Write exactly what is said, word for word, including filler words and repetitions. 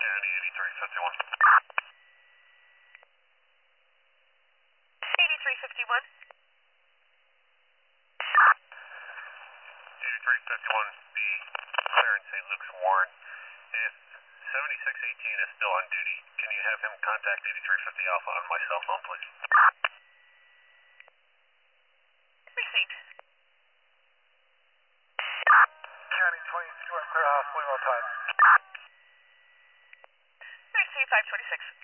County eighty-three fifty-one. eighty-three fifty-one. eighty-three fifty-one, be clear in Saint Luke's Warren. If seventy-six eighteen is still on duty, can you have him contact eighty-three fifty Alpha on my cell phone, please? Received. County twenty-two, I'm clear house, fully well timed. Received five twenty-six.